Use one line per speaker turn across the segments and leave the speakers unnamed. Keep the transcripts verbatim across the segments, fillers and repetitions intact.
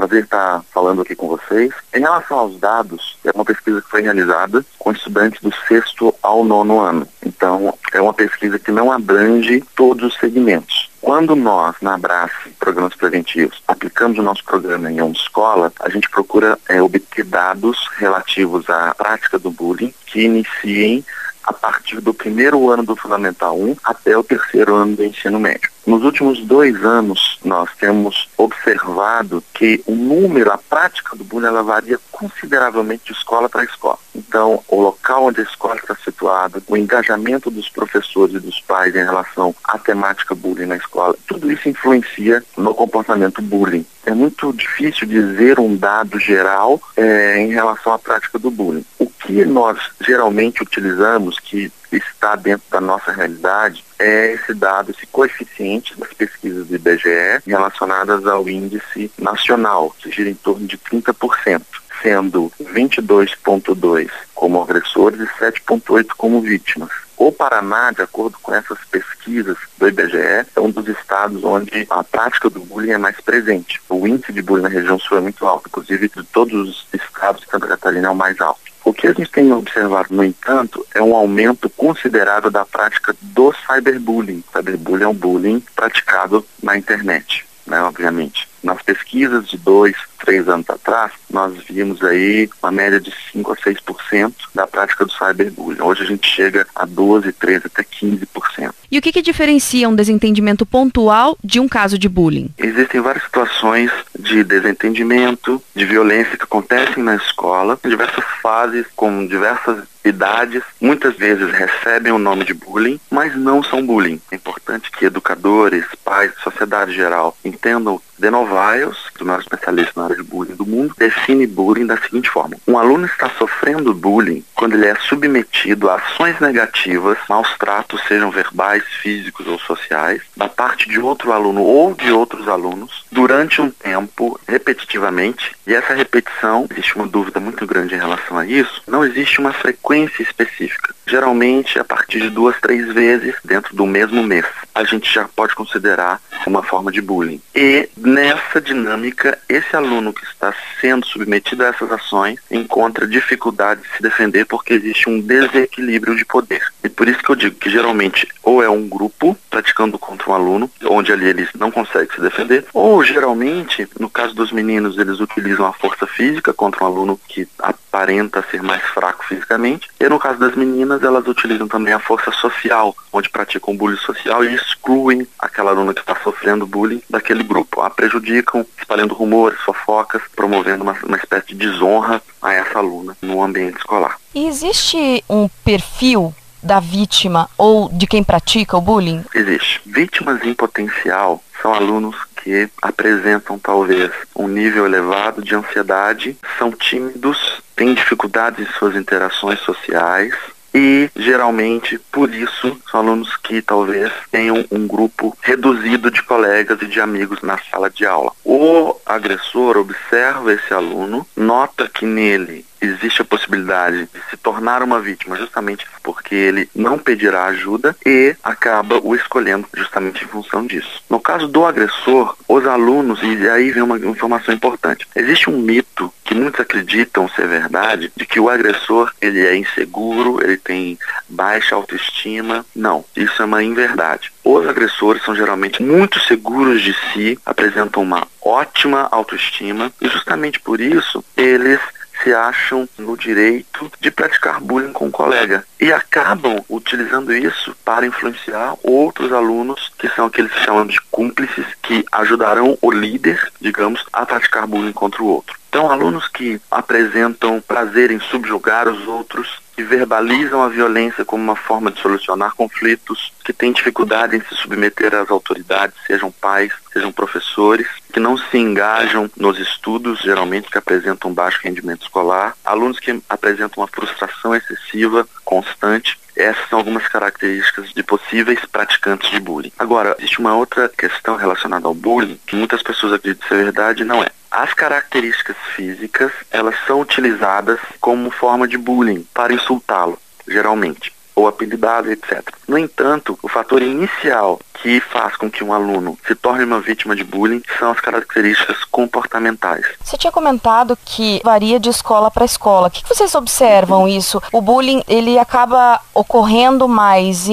prazer estar falando aqui com vocês. Em relação aos dados, é uma pesquisa que foi realizada com estudantes do sexto ao nono ano. Então, é uma pesquisa que não abrange todos os segmentos. Quando nós, na Abrace, Programas Preventivos, aplicamos o nosso programa em uma escola, a gente procura é, obter dados relativos à prática do bullying que iniciem a partir do primeiro ano do Fundamental um até o terceiro ano do ensino médio. Nos últimos dois anos, nós temos observado que o número, a prática do bullying, ela varia consideravelmente de escola para escola. Então, o local onde a escola está situada, o engajamento dos professores e dos pais em relação à temática bullying na escola, tudo isso influencia no comportamento bullying. É muito difícil dizer um dado geral é, em relação à prática do bullying. O que nós geralmente utilizamos, que está dentro da nossa realidade, é esse dado, esse coeficiente das pesquisas do I B G E relacionadas ao índice nacional, que gira em torno de trinta por cento, sendo vinte e dois vírgula dois por cento como agressores e sete vírgula oito por cento como vítimas. O Paraná, de acordo com essas pesquisas do I B G E, é um dos estados onde a prática do bullying é mais presente. O índice de bullying na região sul é muito alto, inclusive de todos os estados, Santa Catarina é o mais alto. O que a gente tem observado, no entanto, é um aumento considerável da prática do cyberbullying. Cyberbullying é um bullying praticado na internet, né, obviamente. Nas pesquisas de dois, três anos atrás, nós vimos aí uma média de cinco a seis por cento da prática do cyberbullying. Hoje a gente chega a doze, treze, até quinze por cento.
E o que, que diferencia um desentendimento pontual de um caso de bullying?
Existem várias situações de desentendimento, de violência que acontecem na escola, em diversas fases, com diversas idades, muitas vezes recebem o nome de bullying, mas não são bullying. É importante que educadores, pais, sociedade geral entendam. The Novaes, o maior especialista na área de bullying do mundo, define bullying da seguinte forma: um aluno está sofrendo bullying quando ele é submetido a ações negativas, maus tratos, sejam verbais, físicos ou sociais, da parte de outro aluno ou de outros alunos, durante um tempo, repetitivamente, e essa repetição, existe uma dúvida muito grande em relação a isso, não existe uma frequência específica. Geralmente, a partir de duas, três vezes dentro do mesmo mês, a gente já pode considerar uma forma de bullying. E nessa dinâmica, esse aluno que está sendo submetido a essas ações encontra dificuldade de se defender porque existe um desequilíbrio de poder. E por isso que eu digo que geralmente ou é um grupo praticando contra um aluno, onde ali eles não conseguem se defender, ou geralmente, no caso dos meninos, eles utilizam a força física contra um aluno que aparenta ser mais fraco fisicamente, e no caso das meninas, elas utilizam também a força social, onde praticam bullying social e excluem aquela aluna que está sofrendo bullying daquele grupo. A prejudicam, espalhando rumores, fofocas, promovendo uma, uma espécie de desonra a essa aluna no ambiente escolar.
E existe um perfil da vítima ou de quem pratica o bullying?
Existe. Vítimas em potencial são alunos que apresentam talvez um nível elevado de ansiedade, são tímidos, têm dificuldades em suas interações sociais e, geralmente, por isso, são alunos que talvez tenham um grupo reduzido de colegas e de amigos na sala de aula. O agressor observa esse aluno, nota que nele existe a possibilidade de se tornar uma vítima justamente porque ele não pedirá ajuda e acaba o escolhendo justamente em função disso. No caso do agressor, os alunos, e aí vem uma informação importante, existe um mito que muitos acreditam ser verdade, de que o agressor ele é inseguro, ele tem baixa autoestima. Não, isso é uma inverdade. Os agressores são geralmente muito seguros de si, apresentam uma ótima autoestima e justamente por isso eles se acham no direito de praticar bullying com um colega e acabam utilizando isso para influenciar outros alunos que são aqueles que chamam de cúmplices, que ajudarão o líder, digamos, a praticar bullying contra o outro. Então, alunos que apresentam prazer em subjugar os outros, que verbalizam a violência como uma forma de solucionar conflitos, que têm dificuldade em se submeter às autoridades, sejam pais, sejam professores, que não se engajam nos estudos, geralmente que apresentam baixo rendimento escolar, alunos que apresentam uma frustração excessiva, constante. Essas são algumas características de possíveis praticantes de bullying. Agora, existe uma outra questão relacionada ao bullying, que muitas pessoas acreditam ser verdade e não é. As características físicas, elas são utilizadas como forma de bullying, para insultá-lo, geralmente. ou apelidado, etcétera. No entanto, o fator inicial que faz com que um aluno se torne uma vítima de bullying são as características comportamentais.
Você tinha comentado que varia de escola para escola. O que vocês observam isso? O bullying, ele acaba ocorrendo mais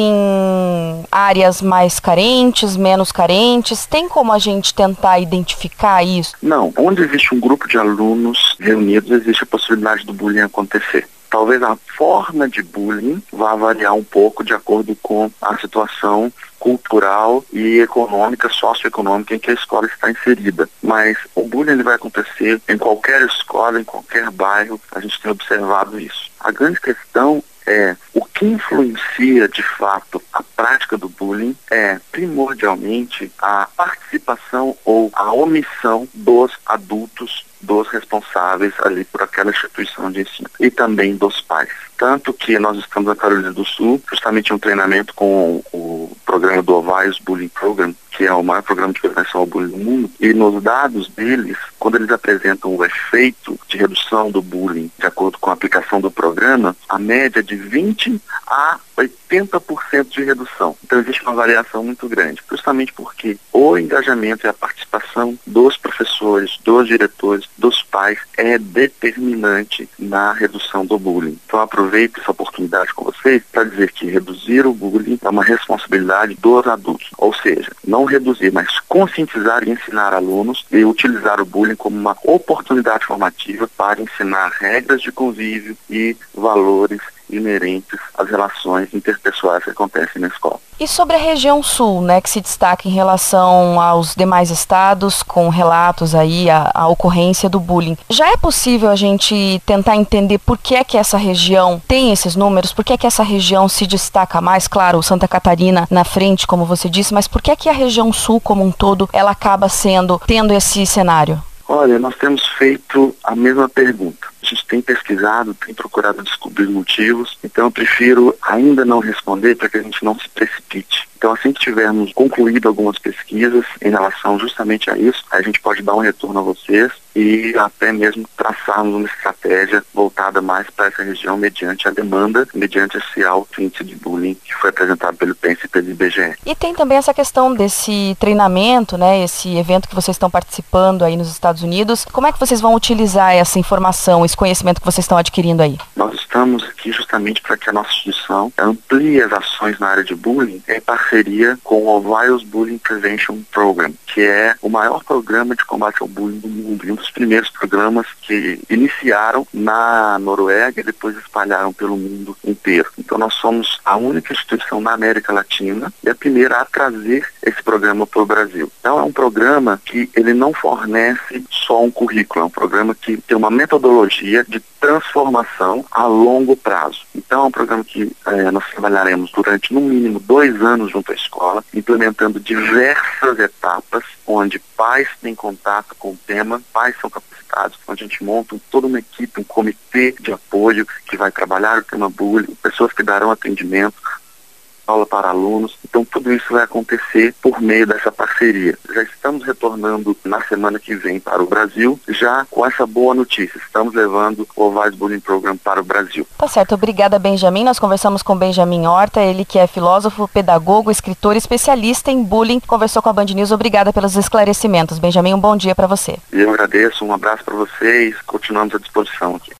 em áreas mais carentes, menos carentes? Tem como a gente tentar identificar isso?
Não. Onde existe um grupo de alunos reunidos, existe a possibilidade do bullying acontecer. Talvez a forma de bullying vá variar um pouco de acordo com a situação cultural e econômica, socioeconômica em que a escola está inserida. Mas o bullying ele vai acontecer em qualquer escola, em qualquer bairro, a gente tem observado isso. A grande questão é o que influencia de fato a prática do bullying é primordialmente a participação ou a omissão dos adultos, dos responsáveis ali por aquela instituição de ensino e também dos pais. Tanto que nós estamos na Carolina do Sul, justamente um treinamento com o programa do Oviles Bullying Program, que é o maior programa de prevenção ao bullying do mundo, e nos dados deles, quando eles apresentam o efeito de redução do bullying de acordo com a aplicação do programa, a média é de vinte a oitenta por cento de redução. Então existe uma variação muito grande, justamente porque o engajamento e a participação dos professores, dos diretores, dos pais é determinante na redução do bullying. Então aproveito essa oportunidade com vocês para dizer que reduzir o bullying é uma responsabilidade dos adultos, ou seja, não reduzir, mas conscientizar e ensinar alunos e utilizar o bullying como uma oportunidade formativa para ensinar regras de convívio e valores inerentes às relações interpessoais que acontecem na escola.
E sobre a região sul, né, que se destaca em relação aos demais estados, com relatos aí a, a ocorrência do bullying. Já é possível a gente tentar entender por que é que essa região tem esses números, por que é que essa região se destaca mais? Claro, Santa Catarina na frente, como você disse, mas por que é que a região sul como um todo, ela acaba sendo, tendo esse cenário?
Olha, nós temos feito a mesma pergunta. A gente tem pesquisado, tem procurado descobrir motivos, então eu prefiro ainda não responder para que a gente não se precipite. Então, assim que tivermos concluído algumas pesquisas em relação justamente a isso, a gente pode dar um retorno a vocês e até mesmo traçarmos uma estratégia voltada mais para essa região mediante a demanda, mediante esse alto índice de bullying que foi apresentado pelo P E N S e pelo I B G E.
E tem também essa questão desse treinamento, né, esse evento que vocês estão participando aí nos Estados Unidos. Como é que vocês vão utilizar essa informação, esse conhecimento que vocês estão adquirindo aí?
Nós estamos aqui justamente para que a nossa instituição amplie as ações na área de bullying em parceria com o Oviles Bullying Prevention Program, que é o maior programa de combate ao bullying do mundo, e um dos primeiros programas que iniciaram na Noruega e depois espalharam pelo mundo inteiro. Então nós somos a única instituição na América Latina e a primeira a trazer esse programa para o Brasil. Então é um programa que ele não fornece só um currículo, é um programa que tem uma metodologia de transformação a longo prazo. Então é um programa que é, nós trabalharemos durante no mínimo dois anos junto à escola, implementando diversas etapas, onde pais têm contato com o tema, pais são capacitados, onde a gente monta toda uma equipe, um comitê de apoio que vai trabalhar o tema bullying, pessoas que darão atendimento, aula para alunos. Então tudo isso vai acontecer por meio dessa parceria. Já estamos retornando na semana que vem para o Brasil, já com essa boa notícia. Estamos levando o Oviles Bullying Program para o Brasil.
Tá certo, obrigada, Benjamin. Nós conversamos com Benjamin Horta, ele que é filósofo, pedagogo, escritor, especialista em bullying, conversou com a Band News. Obrigada pelos esclarecimentos. Benjamin, um bom dia para você.
Eu agradeço, um abraço para vocês, continuamos à disposição aqui.